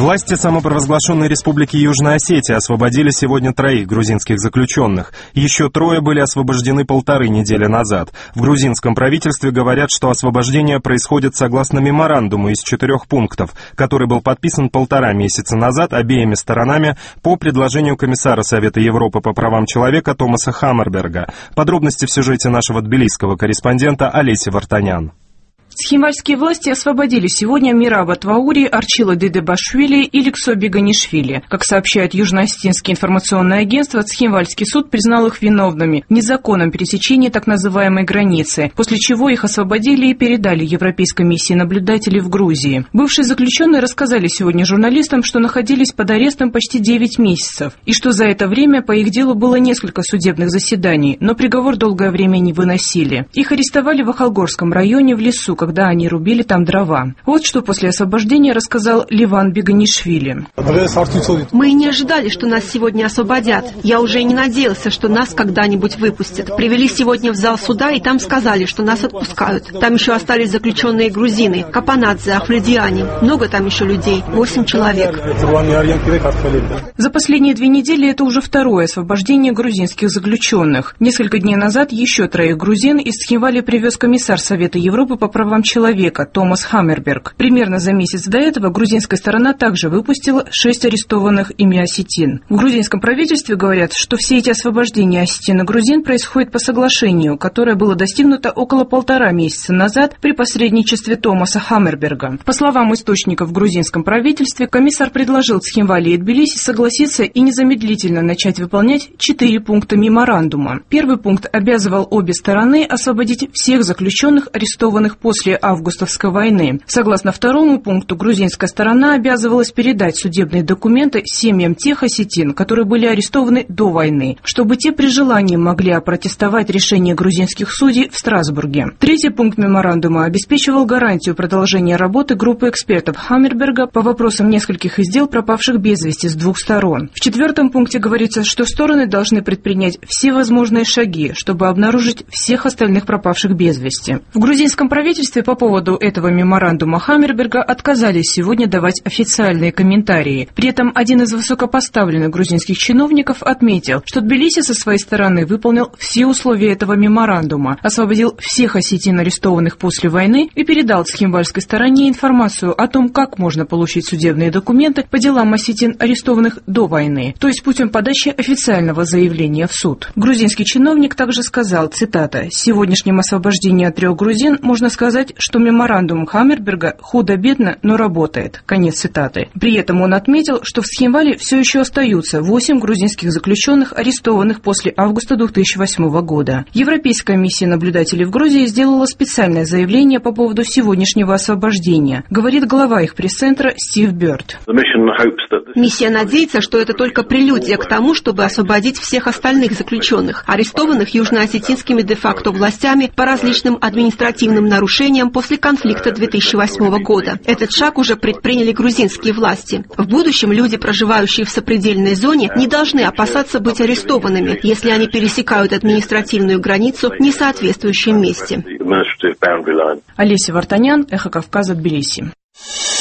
Власти самопровозглашенной республики Южная Осетия освободили сегодня 3 грузинских заключенных. Еще 3 были освобождены 1,5 недели назад. В грузинском правительстве говорят, что освобождение происходит согласно меморандуму из 4 пунктов, который был подписан 1,5 месяца назад обеими сторонами по предложению комиссара Совета Европы по правам человека Томаса Хаммерберга. Подробности в сюжете нашего тбилисского корреспондента Олеси Вартанян. Схимвальские власти освободили сегодня Мираба Тваури, Арчила Дедебашвили и Ликсо Биганишвили. Как сообщает Южно-Осетинское информационное агентство, Схимвальский суд признал их виновными в незаконном пересечении так называемой границы, после чего их освободили и передали Европейской миссии наблюдателей в Грузии. Бывшие заключенные рассказали сегодня журналистам, что находились под арестом почти 9 месяцев, и что за это время по их делу было несколько судебных заседаний, но приговор долгое время не выносили. Их арестовали в Ахалгорском районе в лесу, когда они рубили там дрова. Вот что после освобождения рассказал Ливан Биганишвили. Мы и не ожидали, что нас сегодня освободят. Я уже и не надеялся, что нас когда-нибудь выпустят. Привели сегодня в зал суда, и там сказали, что нас отпускают. Там еще остались заключенные грузины, Капанадзе, Ахледиане. Много там еще людей, 8 человек. За последние 2 недели это уже 2-е освобождение грузинских заключенных. Несколько дней назад еще 3 грузин из Схимвали привез комиссар Совета Европы по правам человека Томас Хаммерберг. Примерно за месяц до этого грузинская сторона также выпустила 6 арестованных ими осетин. В грузинском правительстве говорят, что все эти освобождения осетин и грузин происходят по соглашению, которое было достигнуто около 1,5 месяца назад при посредничестве Томаса Хаммерберга. По словам источников в грузинском правительстве, комиссар предложил Схимвали и Тбилиси согласиться и незамедлительно начать выполнять 4 пункта меморандума. Первый пункт обязывал обе стороны освободить всех заключенных, арестованных после августовской войны. Согласно 2-му пункту, грузинская сторона обязывалась передать судебные документы семьям тех осетин, которые были арестованы до войны, чтобы те при желании могли опротестовать решение грузинских судей в Страсбурге. 3-й пункт меморандума обеспечивал гарантию продолжения работы группы экспертов Хаммерберга по вопросам нескольких из дел, пропавших без вести с 2 сторон. В 4-м пункте говорится, что стороны должны предпринять все возможные шаги, чтобы обнаружить всех остальных пропавших без вести. В грузинском правительстве по поводу этого меморандума Хаммерберга отказались сегодня давать официальные комментарии. При этом один из высокопоставленных грузинских чиновников отметил, что Тбилиси со своей стороны выполнил все условия этого меморандума, освободил всех осетин, арестованных после войны, и передал схимвальской стороне информацию о том, как можно получить судебные документы по делам осетин, арестованных до войны, то есть путем подачи официального заявления в суд. Грузинский чиновник также сказал, цитата, «С сегодняшним освобождением 3 грузин можно сказать, что меморандум Хаммерберга худо-бедно, но работает». Конец цитаты. При этом он отметил, что в Схимвали все еще остаются 8 грузинских заключенных, арестованных после августа 2008 года. Европейская миссия наблюдателей в Грузии сделала специальное заявление по поводу сегодняшнего освобождения, говорит глава их пресс-центра Стив Бёрд. Миссия надеется, что это только прелюдия к тому, чтобы освободить всех остальных заключенных, арестованных южноосетинскими де-факто властями по различным административным нарушениям после конфликта 2008 года. Этот шаг уже предприняли грузинские власти. В будущем люди, проживающие в сопредельной зоне, не должны опасаться быть арестованными, если они пересекают административную границу в несоответствующем месте. Олеся Вартанян, Эхо Кавказа, Тбилиси.